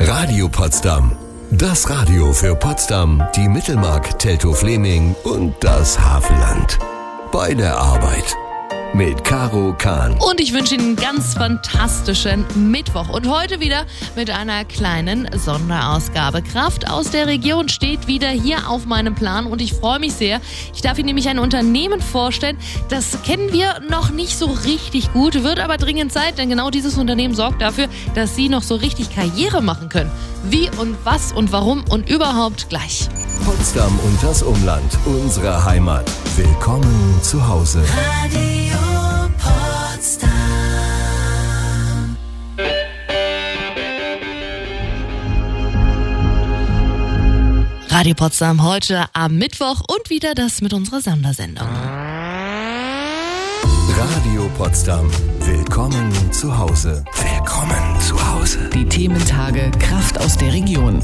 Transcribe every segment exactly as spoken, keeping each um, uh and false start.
Radio Potsdam. Das Radio für Potsdam, die Mittelmark, Teltow-Fleming und das Havelland. Bei der Arbeit. Mit Caro Kahn. Und ich wünsche Ihnen einen ganz fantastischen Mittwoch. Und heute wieder mit einer kleinen Sonderausgabe. Kraft aus der Region steht wieder hier auf meinem Plan und ich freue mich sehr. Ich darf Ihnen nämlich ein Unternehmen vorstellen, das kennen wir noch nicht so richtig gut, wird aber dringend Zeit, denn genau dieses Unternehmen sorgt dafür, dass Sie noch so richtig Karriere machen können. Wie und was und warum und überhaupt gleich. Potsdam und das Umland, unsere Heimat. Willkommen zu Hause. Radio Potsdam. Radio Potsdam heute am Mittwoch und wieder das mit unserer Sondersendung. Radio Potsdam. Willkommen zu Hause. Willkommen zu Hause. Die Thementage Kraft aus der Region.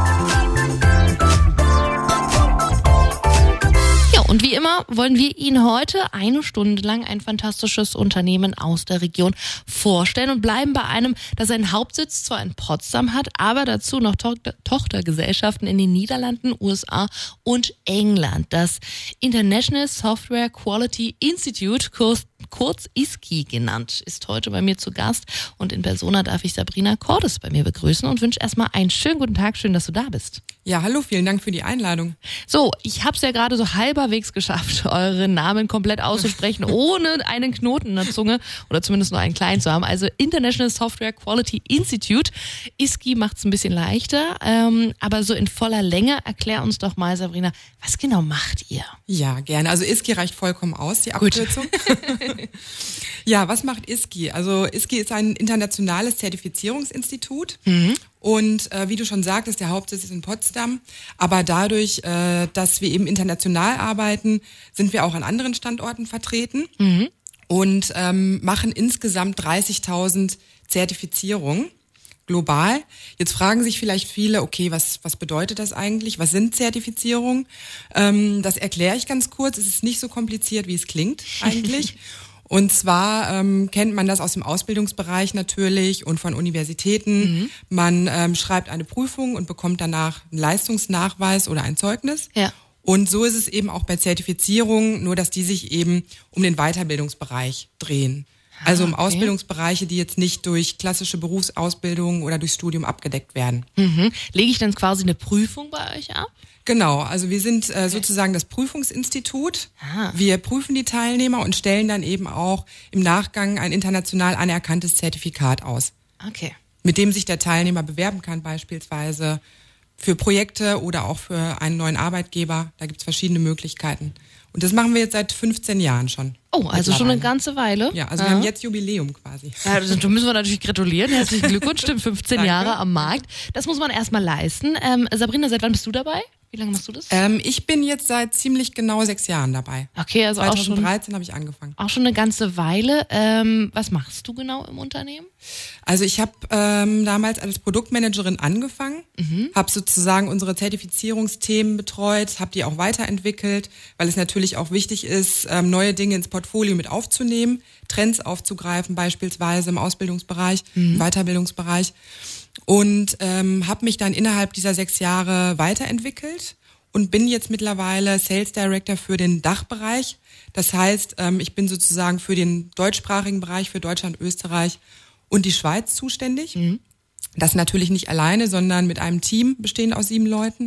Und wie immer wollen wir Ihnen heute eine Stunde lang ein fantastisches Unternehmen aus der Region vorstellen und bleiben bei einem, das seinen Hauptsitz zwar in Potsdam hat, aber dazu noch to- Tochtergesellschaften in den Niederlanden, U S A und England. Das International Software Quality Institute, kurz, kurz I S Q I genannt, ist heute bei mir zu Gast und in Persona darf ich Sabrina Cordes bei mir begrüßen und wünsche erstmal einen schönen guten Tag, schön, dass du da bist. Ja, hallo, vielen Dank für die Einladung. So, ich habe es ja gerade so halberwegs geschafft, euren Namen komplett auszusprechen, ohne einen Knoten in der Zunge oder zumindest nur einen kleinen zu haben. Also International Software Quality Institute. I S Q I macht es ein bisschen leichter, ähm, aber so in voller Länge. Erklär uns doch mal, Sabrina, was genau macht ihr? Ja, gerne. Also I S Q I reicht vollkommen aus, die Abkürzung. Ja, was macht I S Q I? Also I S Q I ist ein internationales Zertifizierungsinstitut. Mhm. Und äh, wie du schon sagtest, der Hauptsitz ist in Potsdam. Aber dadurch, äh, dass wir eben international arbeiten, sind wir auch an anderen Standorten vertreten mhm. und ähm, machen insgesamt dreißigtausend Zertifizierungen global. Jetzt fragen sich vielleicht viele, okay, was was bedeutet das eigentlich? Was sind Zertifizierungen? Ähm, das erkläre ich ganz kurz. Es ist nicht so kompliziert, wie es klingt eigentlich. Und zwar ähm, kennt man das aus dem Ausbildungsbereich natürlich und von Universitäten. Mhm. Man ähm, schreibt eine Prüfung und bekommt danach einen Leistungsnachweis oder ein Zeugnis. Ja. Und so ist es eben auch bei Zertifizierungen, nur dass die sich eben um den Weiterbildungsbereich drehen. Ah, also um okay. Ausbildungsbereiche, die jetzt nicht durch klassische Berufsausbildung oder durch Studium abgedeckt werden. Mhm. Lege ich dann quasi eine Prüfung bei euch ab? Genau, also wir sind äh, sozusagen das Prüfungsinstitut. Ah. Wir prüfen die Teilnehmer und stellen dann eben auch im Nachgang ein international anerkanntes Zertifikat aus. Okay. Mit dem sich der Teilnehmer bewerben kann, beispielsweise für Projekte oder auch für einen neuen Arbeitgeber. Da gibt's verschiedene Möglichkeiten. Und das machen wir jetzt seit fünfzehn Jahren schon. Oh, also schon eine ganze Weile. Ja, also Aha. wir haben jetzt Jubiläum quasi. Ja, also da müssen wir natürlich gratulieren. Herzlichen Glückwunsch, stimmt, fünfzehn Jahre am Markt. Das muss man erstmal leisten. Ähm, Sabrina, seit wann bist du dabei? Wie lange machst du das? Ähm, ich bin jetzt seit ziemlich genau sechs Jahren dabei. Okay, also zwanzig dreizehn auch schon, habe ich angefangen. Auch schon eine ganze Weile. Ähm, was machst du genau im Unternehmen? Also ich habe ähm, damals als Produktmanagerin angefangen, mhm. habe sozusagen unsere Zertifizierungsthemen betreut, habe die auch weiterentwickelt, weil es natürlich auch wichtig ist, ähm, neue Dinge ins Portfolio mit aufzunehmen, Trends aufzugreifen, beispielsweise im Ausbildungsbereich, mhm. im Weiterbildungsbereich. Und ähm, habe mich dann innerhalb dieser sechs Jahre weiterentwickelt und bin jetzt mittlerweile Sales Director für den Dachbereich. Das heißt, ähm, ich bin sozusagen für den deutschsprachigen Bereich, für Deutschland, Österreich und die Schweiz zuständig. Mhm. Das natürlich nicht alleine, sondern mit einem Team bestehend aus sieben Leuten.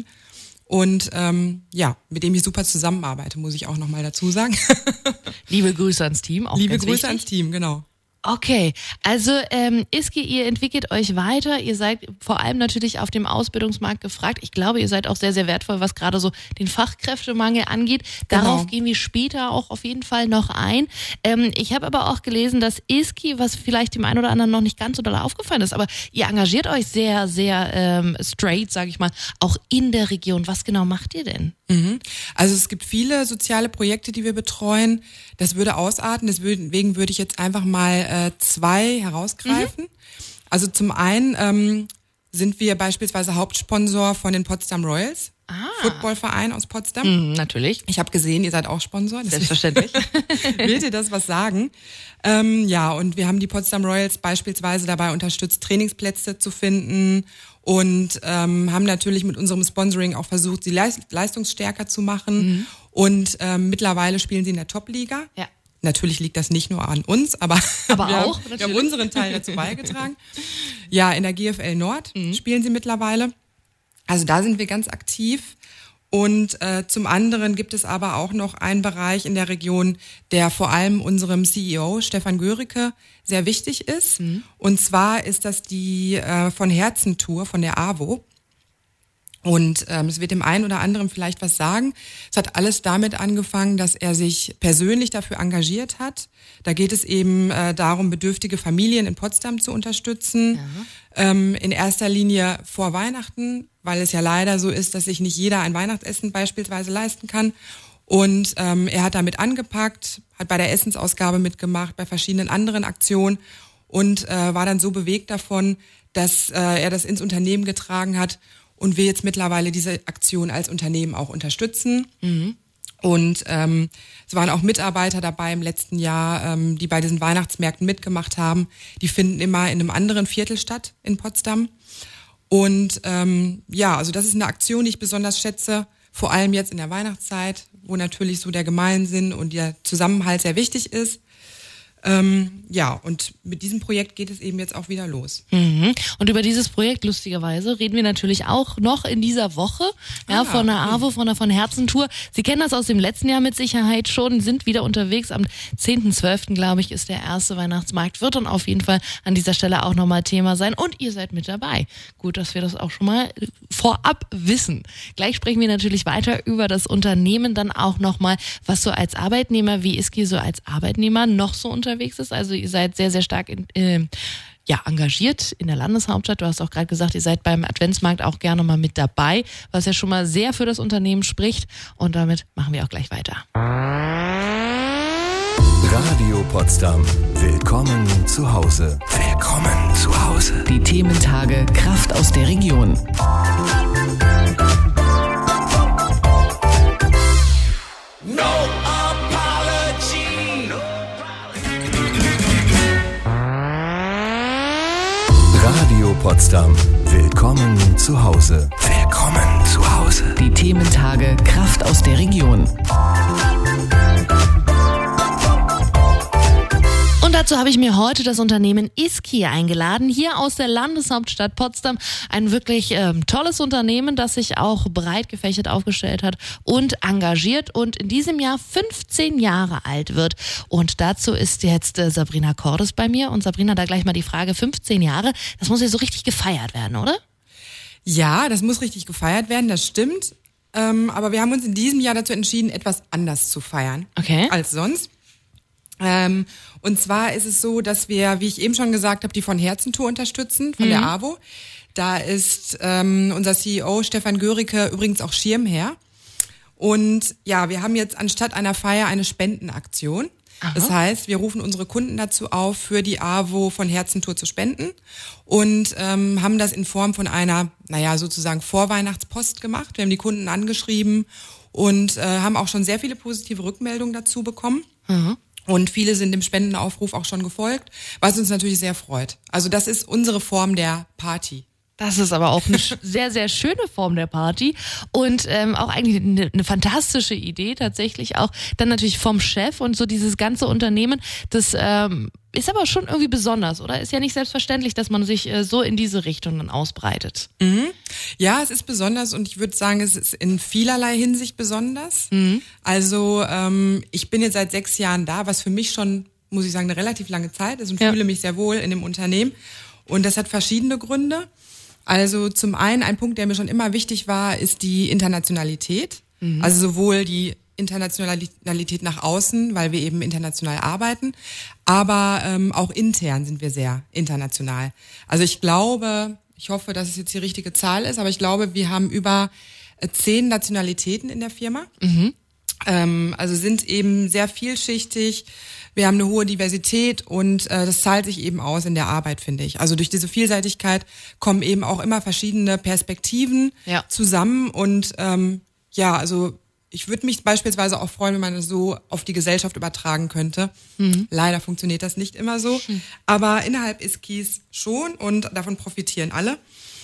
Und ähm, ja, mit dem ich super zusammenarbeite, muss ich auch nochmal dazu sagen. Liebe Grüße ans Team. Auch Liebe ganz Grüße wichtig. ans Team, genau. Okay, also ähm, I S Q I, ihr entwickelt euch weiter, ihr seid vor allem natürlich auf dem Ausbildungsmarkt gefragt. Ich glaube, ihr seid auch sehr, sehr wertvoll, was gerade so den Fachkräftemangel angeht. Darauf genau. gehen wir später auch auf jeden Fall noch ein. Ähm, ich habe aber auch gelesen, dass I S Q I, was vielleicht dem einen oder anderen noch nicht ganz so doll aufgefallen ist, aber ihr engagiert euch sehr, sehr ähm, straight, sage ich mal, auch in der Region. Was genau macht ihr denn? Mhm. Also es gibt viele soziale Projekte, die wir betreuen. Das würde ausarten, deswegen würde ich jetzt einfach mal äh, zwei herausgreifen. Mhm. Also zum einen ähm, sind wir beispielsweise Hauptsponsor von den Potsdam Royals, Ah. Footballverein aus Potsdam. Mhm, natürlich. Ich habe gesehen, ihr seid auch Sponsor. Selbstverständlich. Will dir das was sagen? Ähm, ja, und wir haben die Potsdam Royals beispielsweise dabei unterstützt, Trainingsplätze zu finden und ähm, haben natürlich mit unserem Sponsoring auch versucht, sie leist- leistungsstärker zu machen. Mhm. Und ähm, mittlerweile spielen sie in der Top-Liga. Ja. Natürlich liegt das nicht nur an uns, aber, aber wir, auch, haben, wir haben unseren Teil dazu beigetragen. Ja, in der G F L Nord mhm. spielen sie mittlerweile. Also da sind wir ganz aktiv. Und äh, zum anderen gibt es aber auch noch einen Bereich in der Region, der vor allem unserem C E O Stefan Göricke sehr wichtig ist. Mhm. Und zwar ist das die äh, von Herzen Tour von der A W O. Und ähm, es wird dem einen oder anderen vielleicht was sagen. Es hat alles damit angefangen, dass er sich persönlich dafür engagiert hat. Da geht es eben äh, darum, bedürftige Familien in Potsdam zu unterstützen. Ja. Ähm, in erster Linie vor Weihnachten, weil es ja leider so ist, dass sich nicht jeder ein Weihnachtsessen beispielsweise leisten kann. Und ähm, er hat damit angepackt, hat bei der Essensausgabe mitgemacht, bei verschiedenen anderen Aktionen und äh, war dann so bewegt davon, dass äh, er das ins Unternehmen getragen hat und wir jetzt mittlerweile diese Aktion als Unternehmen auch unterstützen. Mhm. Und ähm, es waren auch Mitarbeiter dabei im letzten Jahr, ähm, die bei diesen Weihnachtsmärkten mitgemacht haben. Die finden immer in einem anderen Viertel statt in Potsdam. Und ähm, ja, also das ist eine Aktion, die ich besonders schätze, vor allem jetzt in der Weihnachtszeit, wo natürlich so der Gemeinsinn und der Zusammenhalt sehr wichtig ist. Ähm, ja, und mit diesem Projekt geht es eben jetzt auch wieder los. Mhm. Und über dieses Projekt, lustigerweise, reden wir natürlich auch noch in dieser Woche, ja, ah, von der A W O, von der von Herzen Tour. Sie kennen das aus dem letzten Jahr mit Sicherheit schon, sind wieder unterwegs. Am zehnten zwölften glaube ich, ist der erste Weihnachtsmarkt, wird dann auf jeden Fall an dieser Stelle auch nochmal Thema sein. Und ihr seid mit dabei. Gut, dass wir das auch schon mal vorab wissen. Gleich sprechen wir natürlich weiter über das Unternehmen, dann auch nochmal, was so als Arbeitnehmer, wie Iski so als Arbeitnehmer noch so unterwegs ist. Also ihr seid sehr, sehr stark in, äh, ja, engagiert in der Landeshauptstadt. Du hast auch gerade gesagt, ihr seid beim Adventsmarkt auch gerne mal mit dabei, was ja schon mal sehr für das Unternehmen spricht. Und damit machen wir auch gleich weiter. Radio Potsdam. Willkommen zu Hause. Willkommen zu Hause. Die Thementage Kraft aus der Region. No apology. Radio Potsdam. Willkommen zu Hause. Willkommen zu Hause. Die Thementage Kraft aus der Region. Und dazu habe ich mir heute das Unternehmen Iski eingeladen, hier aus der Landeshauptstadt Potsdam. Ein wirklich ähm, tolles Unternehmen, das sich auch breit gefächert aufgestellt hat und engagiert und in diesem Jahr fünfzehn Jahre alt wird. Und dazu ist jetzt äh, Sabrina Cordes bei mir. Und Sabrina, da gleich mal die Frage, fünfzehn Jahre, das muss ja so richtig gefeiert werden, oder? Ja, das muss richtig gefeiert werden, das stimmt. Ähm, aber wir haben uns in diesem Jahr dazu entschieden, etwas anders zu feiern Okay. als sonst. Ähm, und zwar ist es so, dass wir, wie ich eben schon gesagt habe, die von Herzen Tour unterstützen, von mhm. der A W O. Da ist ähm, unser C E O Stefan Göricke übrigens auch Schirmherr. Und ja, wir haben jetzt anstatt einer Feier eine Spendenaktion. Aha. Das heißt, wir rufen unsere Kunden dazu auf, für die A W O von Herzen Tour zu spenden und ähm, haben das in Form von einer, naja, sozusagen Vorweihnachtspost gemacht. Wir haben die Kunden angeschrieben und äh, haben auch schon sehr viele positive Rückmeldungen dazu bekommen. Mhm. Und viele sind dem Spendenaufruf auch schon gefolgt, was uns natürlich sehr freut. Also das ist unsere Form der Party. Das ist aber auch eine sehr, sehr schöne Form der Party und ähm, auch eigentlich eine, eine fantastische Idee tatsächlich auch. Dann natürlich vom Chef und so dieses ganze Unternehmen, das ähm, ist aber schon irgendwie besonders, oder? Ist ja nicht selbstverständlich, dass man sich äh, so in diese Richtung dann ausbreitet. Mhm. Ja, es ist besonders und ich würde sagen, es ist in vielerlei Hinsicht besonders. Mhm. Also ähm, ich bin jetzt seit sechs Jahren da, was für mich schon, muss ich sagen, eine relativ lange Zeit ist und ja. fühle mich sehr wohl in dem Unternehmen. Und das hat verschiedene Gründe. Also zum einen, ein Punkt, der mir schon immer wichtig war, ist die Internationalität. Mhm. Also sowohl die Internationalität nach außen, weil wir eben international arbeiten, aber ähm, auch intern sind wir sehr international. Also ich glaube, ich hoffe, dass es jetzt die richtige Zahl ist, aber ich glaube, wir haben über zehn Nationalitäten in der Firma. Mhm. Ähm, also sind eben sehr vielschichtig. Wir haben eine hohe Diversität und äh, das zahlt sich eben aus in der Arbeit, finde ich. Also durch diese Vielseitigkeit kommen eben auch immer verschiedene Perspektiven ja. zusammen und ähm, ja, also ich würde mich beispielsweise auch freuen, wenn man das so auf die Gesellschaft übertragen könnte. Mhm. Leider funktioniert das nicht immer so, mhm. aber innerhalb ISKIs schon und davon profitieren alle.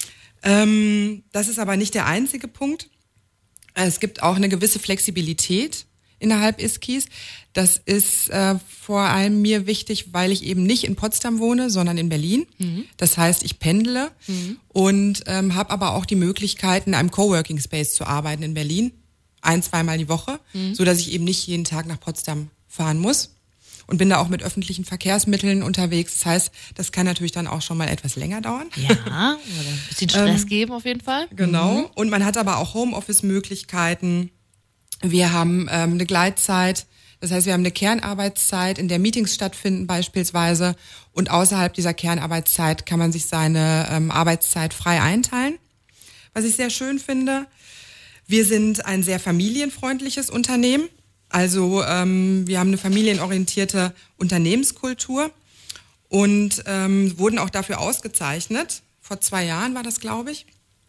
Ähm, das ist aber nicht der einzige Punkt. Es gibt auch eine gewisse Flexibilität innerhalb ISKIs. Das ist äh, vor allem mir wichtig, weil ich eben nicht in Potsdam wohne, sondern in Berlin. Mhm. Das heißt, ich pendle mhm. und ähm, habe aber auch die Möglichkeit, in einem Coworking Space zu arbeiten in Berlin, ein-, zweimal die Woche, mhm. so dass ich eben nicht jeden Tag nach Potsdam fahren muss. Und bin da auch mit öffentlichen Verkehrsmitteln unterwegs. Das heißt, das kann natürlich dann auch schon mal etwas länger dauern. Ja, oder ein bisschen Stress ähm, geben auf jeden Fall. Genau. Mhm. Und man hat aber auch Homeoffice-Möglichkeiten. Wir haben ähm, eine Gleitzeit. Das heißt, wir haben eine Kernarbeitszeit, in der Meetings stattfinden beispielsweise. Und außerhalb dieser Kernarbeitszeit kann man sich seine ähm, Arbeitszeit frei einteilen. Was ich sehr schön finde. Wir sind ein sehr familienfreundliches Unternehmen. Also ähm, wir haben eine familienorientierte Unternehmenskultur und ähm, wurden auch dafür ausgezeichnet. Vor zwei Jahren war das, glaube ich.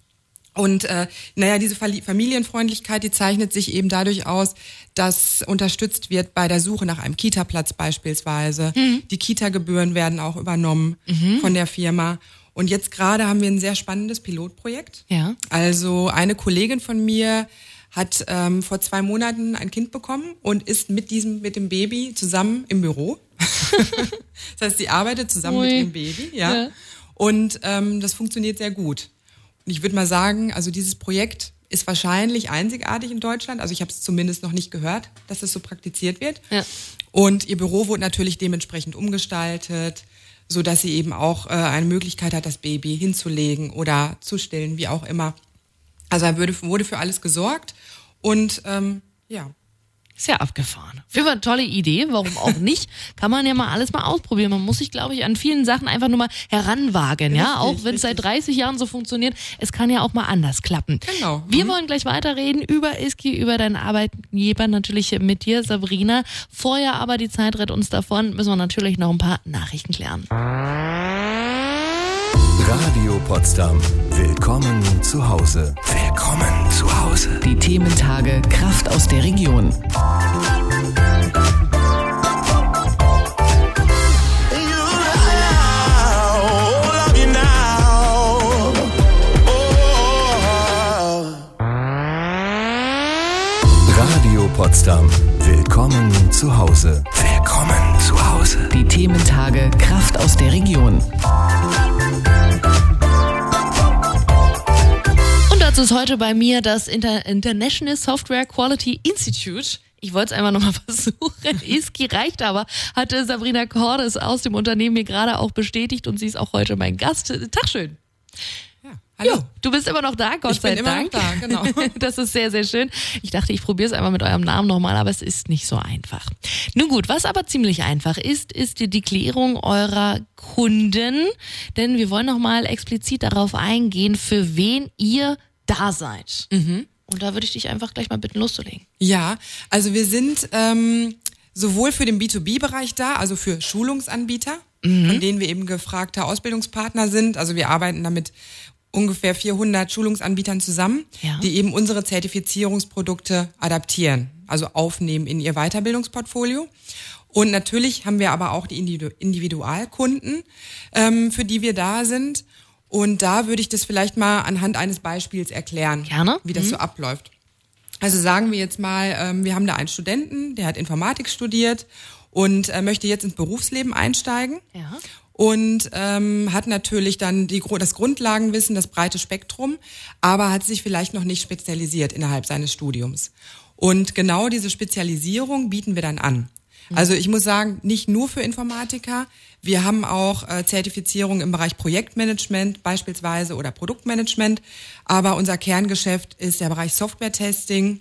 Und äh, naja, diese Familienfreundlichkeit, die zeichnet sich eben dadurch aus, dass unterstützt wird bei der Suche nach einem Kita-Platz beispielsweise. Mhm. Die Kita-Gebühren werden auch übernommen mhm. von der Firma. Und jetzt gerade haben wir ein sehr spannendes Pilotprojekt. Ja. Also eine Kollegin von mir hat ähm, vor zwei Monaten ein Kind bekommen und ist mit diesem, mit dem Baby zusammen im Büro. Das heißt, sie arbeitet zusammen Ui. mit dem Baby, ja. ja. Und ähm, das funktioniert sehr gut. Und ich würde mal sagen, also dieses Projekt ist wahrscheinlich einzigartig in Deutschland. Also ich habe es zumindest noch nicht gehört, dass es so praktiziert wird. Ja. Und ihr Büro wurde natürlich dementsprechend umgestaltet, so dass sie eben auch äh, eine Möglichkeit hat, das Baby hinzulegen oder zu stillen, wie auch immer. Also da wurde, wurde für alles gesorgt und ähm, ja. Ist ja abgefahren. Für eine tolle Idee, warum auch nicht? Kann man ja mal alles mal ausprobieren. Man muss sich, glaube ich, an vielen Sachen einfach nur mal heranwagen, ja. Richtig, auch wenn es seit dreißig Jahren so funktioniert, es kann ja auch mal anders klappen. Genau. Wir mhm. wollen gleich weiterreden über ISKI, über deinen Arbeitgeber, natürlich mit dir, Sabrina. Vorher aber, die Zeit rettet uns davon, müssen wir natürlich noch ein paar Nachrichten klären. Radio Potsdam. Willkommen zu Hause. Willkommen zu Hause. Die Thementage Kraft aus der Region. Radio Potsdam. Willkommen zu Hause. Willkommen zu Hause. Die Thementage Kraft aus der Region. Dazu ist heute bei mir das Inter- International Software Quality Institute. Ich wollte es einfach nochmal versuchen. ISKI reicht aber, hatte Sabrina Cordes aus dem Unternehmen mir gerade auch bestätigt und sie ist auch heute mein Gast. Tag schön. Ja, hallo. Jo, du bist immer noch da, Gott ich sei bin Dank. Immer noch da, genau. Das ist sehr, sehr schön. Ich dachte, ich probiere es einmal mit eurem Namen nochmal, aber es ist nicht so einfach. Nun gut, was aber ziemlich einfach ist, ist die Klärung eurer Kunden. Denn wir wollen nochmal explizit darauf eingehen, für wen ihr da seid. Mhm. Und da würde ich dich einfach gleich mal bitten, loszulegen. Ja, also wir sind ähm, sowohl für den B zwei B-Bereich da, also für Schulungsanbieter, mhm. von denen wir eben gefragte Ausbildungspartner sind. Also wir arbeiten da mit ungefähr vierhundert Schulungsanbietern zusammen, ja. die eben unsere Zertifizierungsprodukte adaptieren, also aufnehmen in ihr Weiterbildungsportfolio. Und natürlich haben wir aber auch die Individualkunden, ähm, für die wir da sind. Und da würde ich das vielleicht mal anhand eines Beispiels erklären, Gerne. wie das mhm. so abläuft. Also sagen wir jetzt mal, ähm, wir haben da einen Studenten, der hat Informatik studiert und äh, möchte jetzt ins Berufsleben einsteigen. Ja. Und ähm, hat natürlich dann die, das Grundlagenwissen, das breite Spektrum, aber hat sich vielleicht noch nicht spezialisiert innerhalb seines Studiums. Und genau diese Spezialisierung bieten wir dann an. Also ich muss sagen, nicht nur für Informatiker. Wir haben auch äh, Zertifizierung im Bereich Projektmanagement beispielsweise oder Produktmanagement. Aber unser Kerngeschäft ist der Bereich Software-Testing,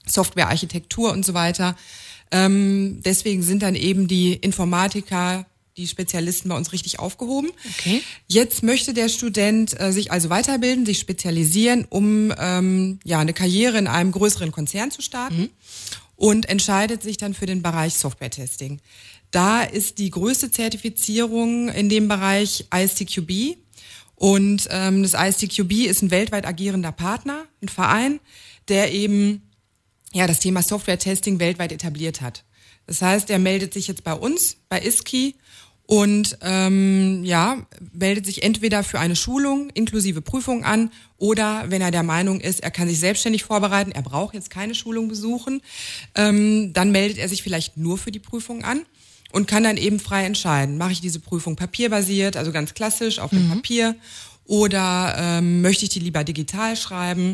Softwarearchitektur und so weiter. Ähm, deswegen sind dann eben die Informatiker die Spezialisten bei uns richtig aufgehoben. Okay. Jetzt möchte der Student äh, sich also weiterbilden, sich spezialisieren, um ähm, ja eine Karriere in einem größeren Konzern zu starten mhm. und entscheidet sich dann für den Bereich Software-Testing. Da ist die größte Zertifizierung in dem Bereich I S T Q B und ähm, das I S T Q B ist ein weltweit agierender Partner, ein Verein, der eben ja das Thema Software-Testing weltweit etabliert hat. Das heißt, er meldet sich jetzt bei uns, bei I S K I und ähm, ja meldet sich entweder für eine Schulung inklusive Prüfung an oder wenn er der Meinung ist, er kann sich selbstständig vorbereiten, er braucht jetzt keine Schulung besuchen, ähm, dann meldet er sich vielleicht nur für die Prüfung an und kann dann eben frei entscheiden, mache ich diese Prüfung papierbasiert, also ganz klassisch auf dem mhm. Papier oder ähm, möchte ich die lieber digital schreiben.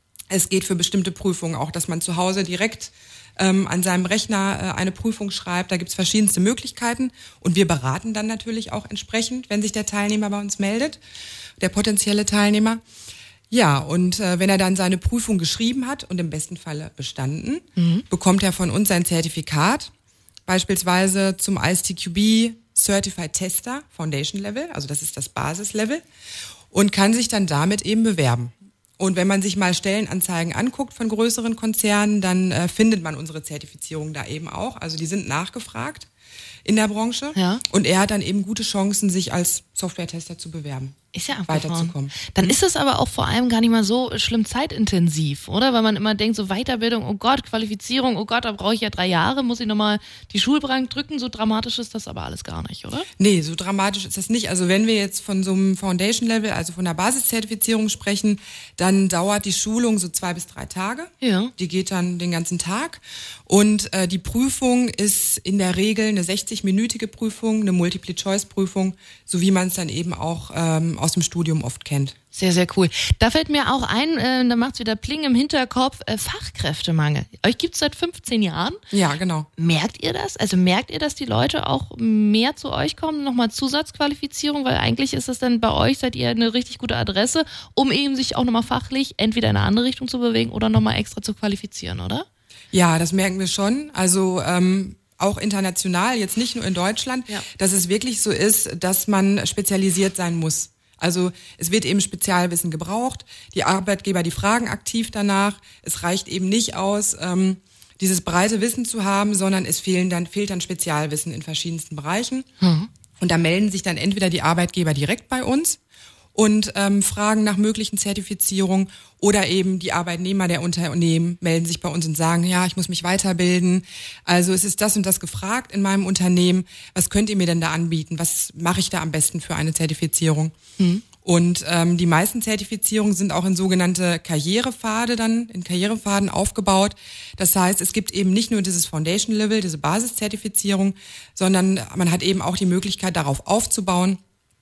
Es geht für bestimmte Prüfungen auch, dass man zu Hause direkt ähm, an seinem Rechner äh, eine Prüfung schreibt. Da gibt's verschiedenste Möglichkeiten und wir beraten dann natürlich auch entsprechend, wenn sich der Teilnehmer bei uns meldet, der potenzielle Teilnehmer. Ja, und äh, wenn er dann seine Prüfung geschrieben hat und im besten Falle bestanden, mhm. bekommt er von uns sein Zertifikat, beispielsweise zum I S T Q B Certified Tester Foundation Level, also das ist das Basislevel, und kann sich dann damit eben bewerben. Und wenn man sich mal Stellenanzeigen anguckt von größeren Konzernen, dann äh, findet man unsere Zertifizierung da eben auch. Also die sind nachgefragt in der Branche. Ja. Und er hat dann eben gute Chancen, sich als Software-Tester zu bewerben. Ist ja weiterzukommen. Dann ist das aber auch vor allem gar nicht mal so schlimm zeitintensiv, oder? Weil man immer denkt, so Weiterbildung, oh Gott, Qualifizierung, oh Gott, da brauche ich ja drei Jahre, muss ich nochmal die Schulbank drücken. So dramatisch ist das aber alles gar nicht, oder? Nee, so dramatisch ist das nicht. Also wenn wir jetzt von so einem Foundation-Level, also von einer Basiszertifizierung sprechen, dann dauert die Schulung so zwei bis drei Tage. Ja. Die geht dann den ganzen Tag. Und äh, die Prüfung ist in der Regel eine sechzig-minütige Prüfung, eine Multiple-Choice-Prüfung, so wie man es dann eben auch ähm, aus dem Studium oft kennt. Sehr, sehr cool. Da fällt mir auch ein, äh, da macht's wieder Pling im Hinterkopf, äh, Fachkräftemangel. Euch gibt's seit fünfzehn Jahren. Ja, genau. Merkt ihr das? Also merkt ihr, dass die Leute auch mehr zu euch kommen, nochmal Zusatzqualifizierung? Weil eigentlich ist das dann bei euch, seid ihr eine richtig gute Adresse, um eben sich auch nochmal fachlich entweder in eine andere Richtung zu bewegen oder nochmal extra zu qualifizieren, oder? Ja, das merken wir schon. Also ähm, auch international, jetzt nicht nur in Deutschland, ja. dass es wirklich so ist, dass man spezialisiert sein muss. Also es wird eben Spezialwissen gebraucht. Die Arbeitgeber, die fragen aktiv danach. Es reicht eben nicht aus, ähm, dieses breite Wissen zu haben, sondern es fehlen dann, fehlt dann Spezialwissen in verschiedensten Bereichen. Mhm. Und da melden sich dann entweder die Arbeitgeber direkt bei uns und ähm, fragen nach möglichen Zertifizierungen oder eben die Arbeitnehmer der Unternehmen melden sich bei uns und sagen, ja, ich muss mich weiterbilden. Also es ist das und das gefragt in meinem Unternehmen. Was könnt ihr mir denn da anbieten? Was mache ich da am besten für eine Zertifizierung? Mhm. Und ähm, die meisten Zertifizierungen sind auch in sogenannte Karrierepfade dann, in Karrierepfaden aufgebaut. Das heißt, es gibt eben nicht nur dieses Foundation Level, diese Basiszertifizierung, sondern man hat eben auch die Möglichkeit, darauf aufzubauen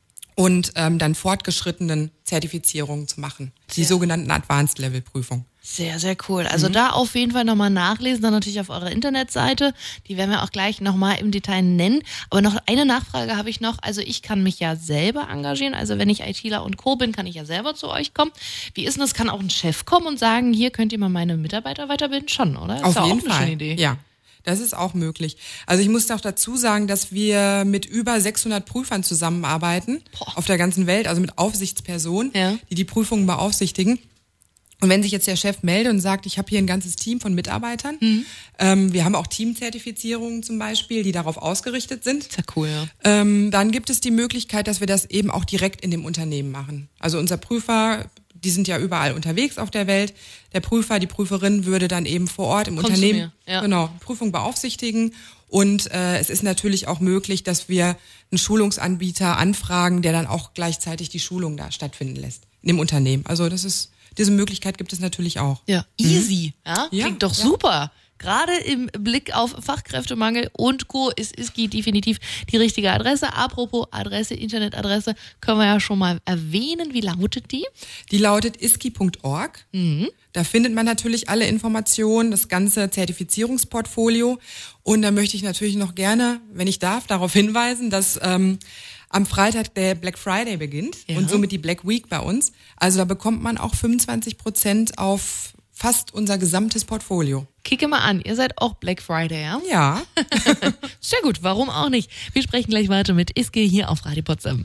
und ähm, dann fortgeschrittenen Zertifizierungen zu machen. Die sehr. sogenannten Advanced-Level-Prüfungen. Sehr, sehr cool. Also mhm. da auf jeden Fall nochmal nachlesen, dann natürlich auf eurer Internetseite. Die werden wir auch gleich nochmal im Detail nennen. Aber noch eine Nachfrage habe ich noch. Also ich kann mich ja selber engagieren. Also wenn ich ITler und Co. bin, kann ich ja selber zu euch kommen. Wie ist denn das? Kann auch ein Chef kommen und sagen, hier könnt ihr mal meine Mitarbeiter weiterbilden? Schon, oder? Auf jeden Fall. Eine schöne Idee. Ja. Das ist auch möglich. Also ich muss auch dazu sagen, dass wir mit über sechshundert Prüfern zusammenarbeiten. Boah. Auf der ganzen Welt, also mit Aufsichtspersonen, ja. die die Prüfungen beaufsichtigen. Und wenn sich jetzt der Chef meldet und sagt, ich habe hier ein ganzes Team von Mitarbeitern, mhm. ähm, wir haben auch Teamzertifizierungen zum Beispiel, die darauf ausgerichtet sind. Sehr cool, ja. Ähm, dann gibt es die Möglichkeit, dass wir das eben auch direkt in dem Unternehmen machen. Also unser Prüfer, die sind ja überall unterwegs auf der Welt. Der Prüfer, die Prüferin würde dann eben vor Ort im Kommt Unternehmen ja. genau Prüfung beaufsichtigen. Und äh, es ist natürlich auch möglich, dass wir einen Schulungsanbieter anfragen, der dann auch gleichzeitig die Schulung da stattfinden lässt in dem Unternehmen. Also das ist diese Möglichkeit gibt es natürlich auch. Ja, easy. Mhm. Ja, klingt ja, doch ja. super. Gerade im Blick auf Fachkräftemangel und Co. ist I S K I definitiv die richtige Adresse. Apropos Adresse, Internetadresse, können wir ja schon mal erwähnen. Wie lautet die? Die lautet I S K I Punkt org. Mhm. Da findet man natürlich alle Informationen, das ganze Zertifizierungsportfolio. Und da möchte ich natürlich noch gerne, wenn ich darf, darauf hinweisen, dass ähm, am Freitag der Black Friday beginnt ja. und somit die Black Week bei uns. Also da bekommt man auch fünfundzwanzig Prozent auf fast unser gesamtes Portfolio. Kicke mal an, ihr seid auch Black Friday, ja? Ja. Sehr gut, warum auch nicht? Wir sprechen gleich weiter mit Iski hier auf Radio Potsdam.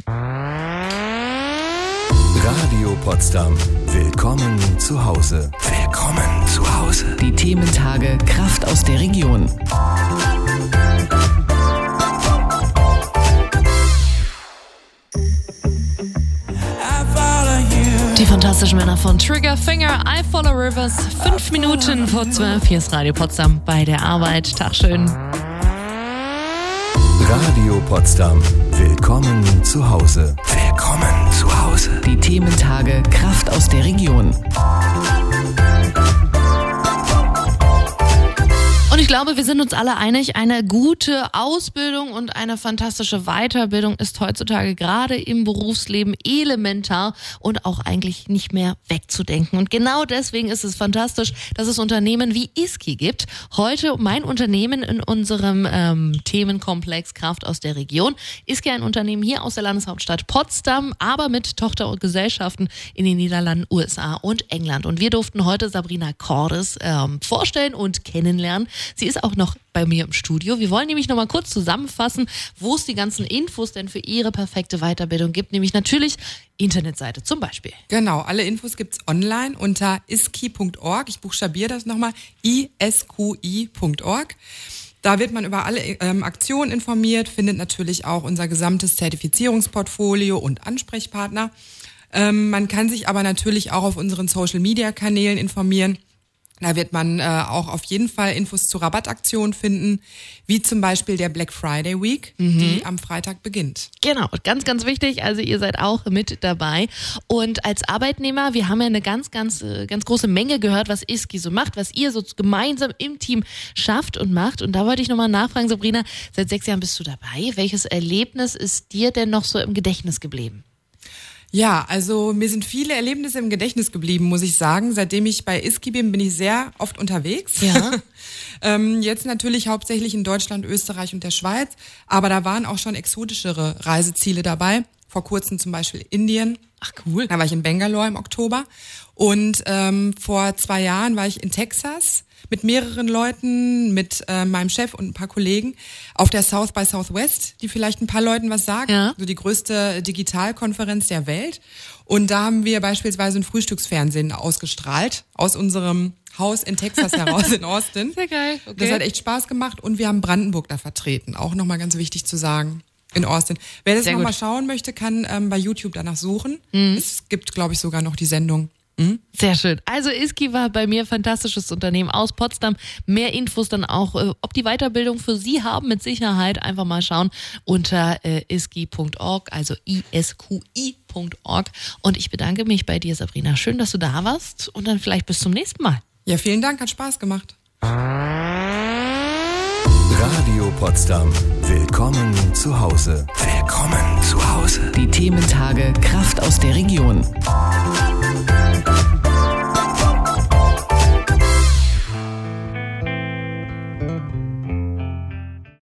Radio Potsdam. Willkommen zu Hause. Willkommen zu Hause. Die Thementage Kraft aus der Region. Die fantastischen Männer von Trigger Finger, I Follow Rivers. Fünf Minuten vor zwölf. Hier ist Radio Potsdam bei der Arbeit. Tag schön. Radio Potsdam. Willkommen zu Hause. Willkommen zu Hause. Die Thementage Kraft aus der Region. Und ich glaube, wir sind uns alle einig, eine gute Ausbildung und eine fantastische Weiterbildung ist heutzutage gerade im Berufsleben elementar und auch eigentlich nicht mehr wegzudenken. Und genau deswegen ist es fantastisch, dass es Unternehmen wie Iski gibt. Heute mein Unternehmen in unserem ähm, Themenkomplex Kraft aus der Region. Iski ein Unternehmen hier aus der Landeshauptstadt Potsdam, aber mit Tochtergesellschaften in den Niederlanden, U S A und England. Und wir durften heute Sabrina Cordes ähm, vorstellen und kennenlernen. Sie ist auch noch bei mir im Studio. Wir wollen nämlich noch mal kurz zusammenfassen, wo es die ganzen Infos denn für Ihre perfekte Weiterbildung gibt. Nämlich natürlich Internetseite zum Beispiel. Genau, alle Infos gibt's online unter iski punkt org. Ich buchstabiere das nochmal, I S Q I punkt org. Da wird man über alle ähm, Aktionen informiert, findet natürlich auch unser gesamtes Zertifizierungsportfolio und Ansprechpartner. Ähm, man kann sich aber natürlich auch auf unseren Social-Media-Kanälen informieren. Da wird man äh, auch auf jeden Fall Infos zu Rabattaktionen finden, wie zum Beispiel der Black Friday Week, mhm. die am Freitag beginnt. Genau, ganz, ganz wichtig. Also ihr seid auch mit dabei. Und als Arbeitnehmer, wir haben ja eine ganz, ganz, ganz große Menge gehört, was Iski so macht, was ihr so gemeinsam im Team schafft und macht. Und da wollte ich nochmal nachfragen, Sabrina, seit sechs Jahren bist du dabei. Welches Erlebnis ist dir denn noch so im Gedächtnis geblieben? Ja, also mir sind viele Erlebnisse im Gedächtnis geblieben, muss ich sagen. Seitdem ich bei Iski bin, bin ich sehr oft unterwegs. Ja. ähm, jetzt natürlich hauptsächlich in Deutschland, Österreich und der Schweiz. Aber da waren auch schon exotischere Reiseziele dabei. Vor kurzem zum Beispiel Indien. Ach cool. Da war ich in Bangalore im Oktober. Und ähm, vor zwei Jahren war ich in Texas mit mehreren Leuten, mit äh, meinem Chef und ein paar Kollegen auf der South by Southwest, die vielleicht ein paar Leuten was sagen, ja. so die größte Digitalkonferenz der Welt. Und da haben wir beispielsweise ein Frühstücksfernsehen ausgestrahlt aus unserem Haus in Texas heraus in Austin. Sehr geil. Okay. Das hat echt Spaß gemacht und wir haben Brandenburg da vertreten, auch nochmal ganz wichtig zu sagen. In Austin. Wer das nochmal schauen möchte, kann ähm, bei YouTube danach suchen. Mhm. Es gibt, glaube ich, sogar noch die Sendung. Sehr schön. Also Iski war bei mir fantastisches Unternehmen aus Potsdam. Mehr Infos dann auch, ob die Weiterbildung für Sie haben, mit Sicherheit einfach mal schauen unter äh, iski punkt org, also I S Q I punkt org. Und ich bedanke mich bei dir, Sabrina. Schön, dass du da warst und dann vielleicht bis zum nächsten Mal. Ja, vielen Dank, hat Spaß gemacht. Radio Potsdam. Willkommen zu Hause. Willkommen zu Hause. Die Thementage Kraft aus der Region.